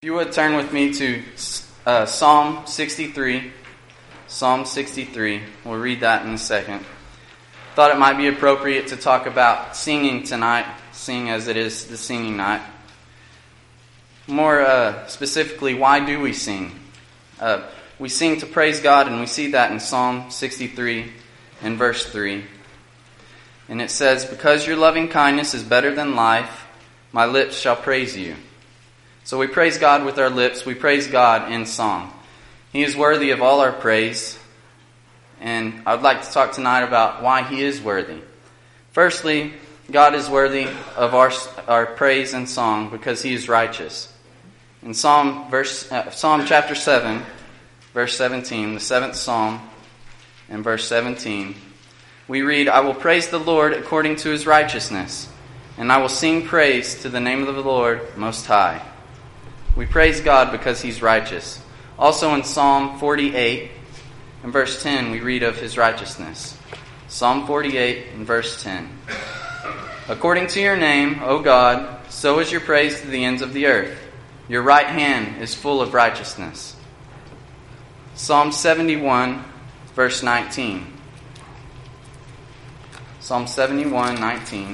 If you would turn with me to Psalm 63. Psalm 63. We'll read that in a second. Thought it might be appropriate to talk about singing tonight, seeing as it is the singing night. More specifically, why do we sing? We sing to praise God, and we see that in Psalm 63 and verse 3. And it says, "Because your loving kindness is better than life, my lips shall praise you." So we praise God with our lips. We praise God in song. He is worthy of all our praise. And I would like to talk tonight about why He is worthy. Firstly, God is worthy of our praise and song because He is righteous. In Psalm chapter 7, verse 17, the 7th Psalm, and verse 17, we read, "I will praise the Lord according to His righteousness, and I will sing praise to the name of the Lord Most High." We praise God because He's righteous. Also in Psalm 48 and verse 10, we read of His righteousness. Psalm 48 and verse 10. "According to your name, O God, so is your praise to the ends of the earth. Your right hand is full of righteousness." Psalm 71, verse 19. Psalm 71, 19.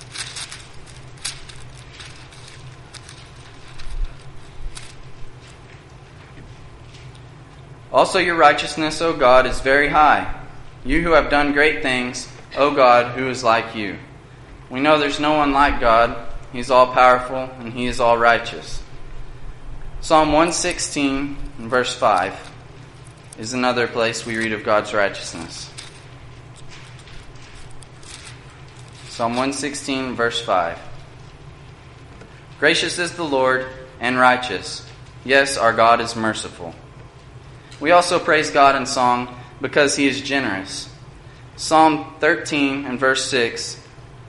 "Also your righteousness, O God, is very high. You who have done great things, O God, who is like you?" We know there's no one like God. He's all-powerful and He is all-righteous. Psalm 116, verse 5, is another place we read of God's righteousness. Psalm 116, verse 5. "Gracious is the Lord and righteous. Yes, our God is merciful." We also praise God in song because He is generous. Psalm 13 and verse 6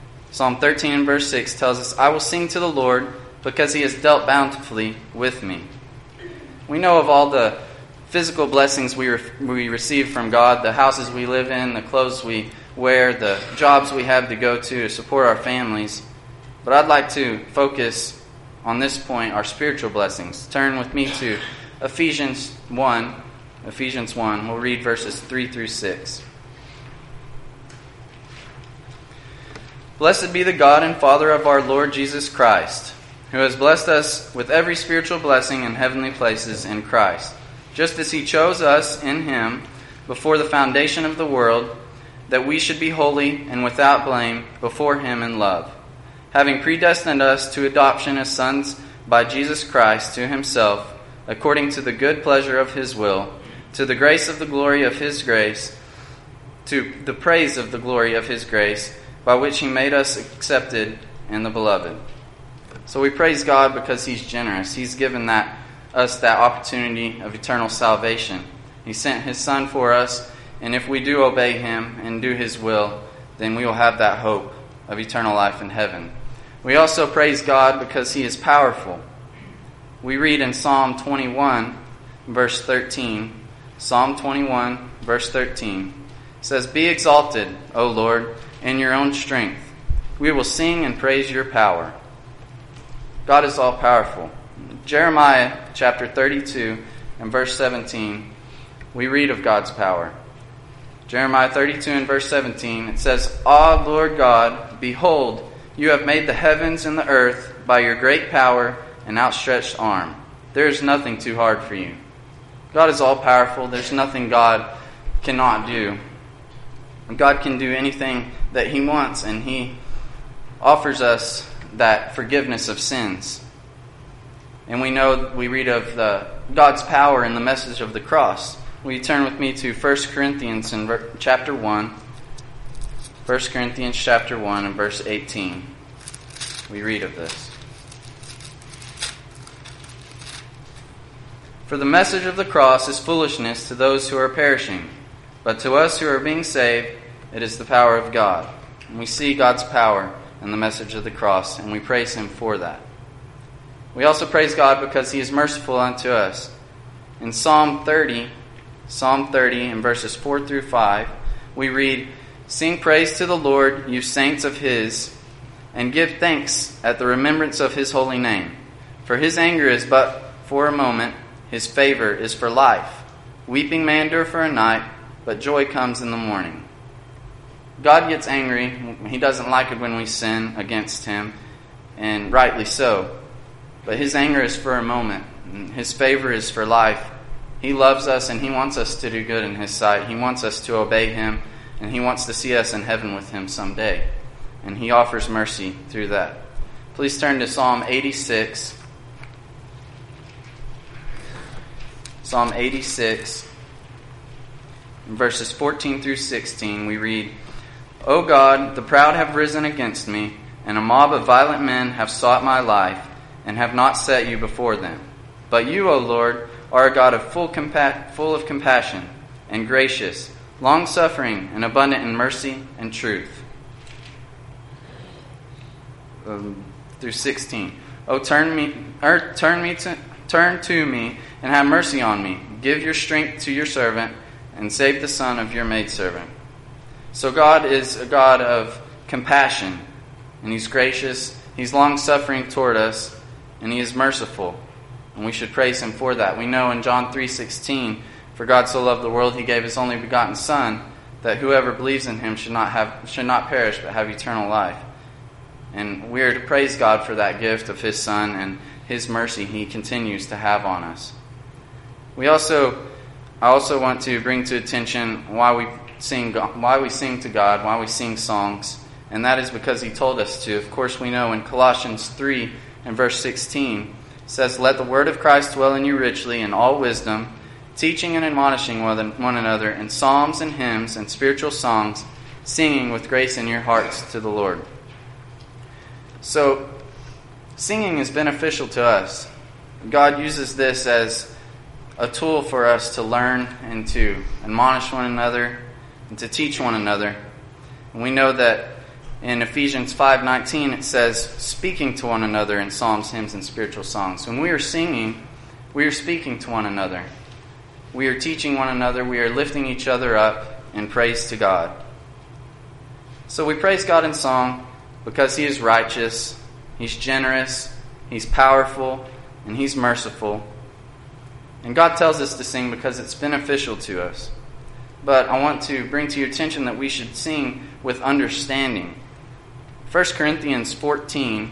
tells us, "I will sing to the Lord because He has dealt bountifully with me." We know of all the physical blessings we receive from God, the houses we live in, the clothes we wear, the jobs we have to go to support our families. But I'd like to focus on this point, our spiritual blessings. Turn with me to Ephesians 1. Ephesians 1. We'll read verses 3 through 6. "Blessed be the God and Father of our Lord Jesus Christ, who has blessed us with every spiritual blessing in heavenly places in Christ, just as He chose us in Him before the foundation of the world, that we should be holy and without blame before Him in love, having predestined us to adoption as sons by Jesus Christ to Himself, according to the good pleasure of His will, to the grace of the glory of His grace, to the praise of the glory of His grace, by which He made us accepted in the Beloved." So we praise God because He's generous. He's given us that opportunity of eternal salvation. He sent His Son for us, and if we do obey Him and do His will, then we will have that hope of eternal life in heaven. We also praise God because He is powerful. We read in Psalm 21, verse 13, Psalm 21, verse 13, says, "Be exalted, O Lord, in your own strength. We will sing and praise your power." God is all-powerful. Jeremiah chapter 32 and verse 17, we read of God's power. Jeremiah 32 and verse 17, it says, "Ah, Lord God, behold, you have made the heavens and the earth by your great power and outstretched arm. There is nothing too hard for you." God is all-powerful. There's nothing God cannot do. God can do anything that He wants, and He offers us that forgiveness of sins. And we read of God's power in the message of the cross. Will you turn with me to 1 Corinthians in chapter 1. 1 Corinthians chapter 1 and verse 18. We read of this. "For the message of the cross is foolishness to those who are perishing, but to us who are being saved, it is the power of God." And we see God's power in the message of the cross, and we praise Him for that. We also praise God because He is merciful unto us. In Psalm 30 in verses 4 through 5, we read, "Sing praise to the Lord, you saints of His, and give thanks at the remembrance of His holy name. For His anger is but for a moment, his favor is for life. Weeping may endure for a night, but joy comes in the morning. God gets angry. He doesn't like it when we sin against him, and rightly so. But his anger is for a moment, and his favor is for life. He loves us, and he wants us to do good in his sight. He wants us to obey him, and he wants to see us in heaven with him someday. And he offers mercy through that. Please turn to Psalm 86. Psalm 86, verses 14 through 16, we read, O God, the proud have risen against me, and a mob of violent men have sought my life, and have not set you before them. But you, O Lord, are a God of full of compassion and gracious, long-suffering, and abundant in mercy and truth. Through 16. O turn to me and have mercy on me. Give your strength to your servant, and save the son of your maidservant. So God is a God of compassion, and he's gracious, he's long-suffering toward us, and he is merciful. And we should praise him for that. We know in John 3:16, for God so loved the world, he gave his only begotten Son, that whoever believes in him should not perish, but have eternal life. And we are to praise God for that gift of his Son and his mercy he continues to have on us. I also want to bring to attention why we sing to God, why we sing songs, and that is because he told us to. Of course, we know in Colossians 3 and verse 16, it says, Let the word of Christ dwell in you richly in all wisdom, teaching and admonishing one another in psalms and hymns and spiritual songs, singing with grace in your hearts to the Lord. So, singing is beneficial to us. God uses this as a tool for us to learn and to admonish one another and to teach one another. And we know that in Ephesians 5:19 it says, speaking to one another in psalms, hymns, and spiritual songs. When we are singing, we are speaking to one another. We are teaching one another. We are lifting each other up in praise to God. So we praise God in song because he is righteous, he's generous, he's powerful, and he's merciful. And God tells us to sing because it's beneficial to us. But I want to bring to your attention that we should sing with understanding. 1 Corinthians 14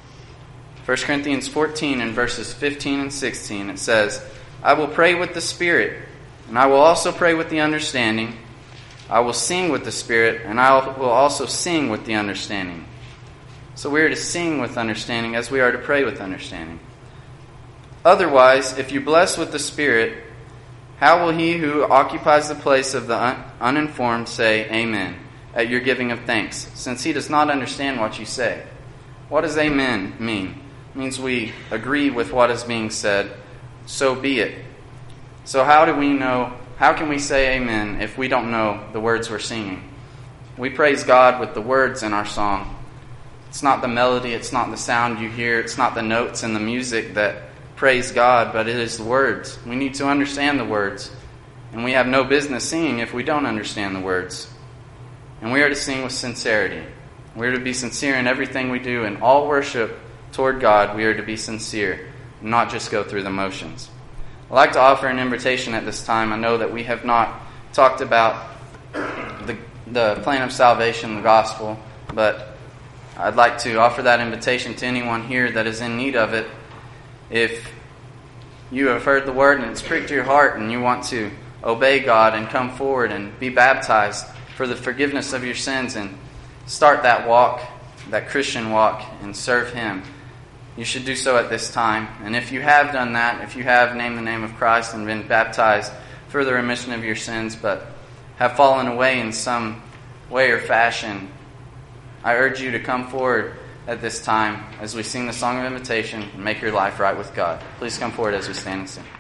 in verses 15 and 16, it says, I will pray with the Spirit, and I will also pray with the understanding. I will sing with the Spirit, and I will also sing with the understanding. So we are to sing with understanding as we are to pray with understanding. Otherwise, if you bless with the Spirit, how will he who occupies the place of the uninformed say Amen at your giving of thanks, since he does not understand what you say? What does Amen mean? It means we agree with what is being said, so be it. So how can we say Amen if we don't know the words we're singing? We praise God with the words in our song. It's not the melody, it's not the sound you hear, it's not the notes and the music that praise God, but it is the words. We need to understand the words. And we have no business singing if we don't understand the words. And we are to sing with sincerity. We are to be sincere in everything we do. In all worship toward God, we are to be sincere, not just go through the motions. I'd like to offer an invitation at this time. I know that we have not talked about the plan of salvation, the gospel, but I'd like to offer that invitation to anyone here that is in need of it. If you have heard the word and it's pricked your heart and you want to obey God and come forward and be baptized for the forgiveness of your sins and start that walk, that Christian walk, and serve him, you should do so at this time. And if you have done that, if you have named the name of Christ and been baptized for the remission of your sins, but have fallen away in some way or fashion, I urge you to come forward at this time as we sing the song of invitation and make your life right with God. Please come forward as we stand and sing.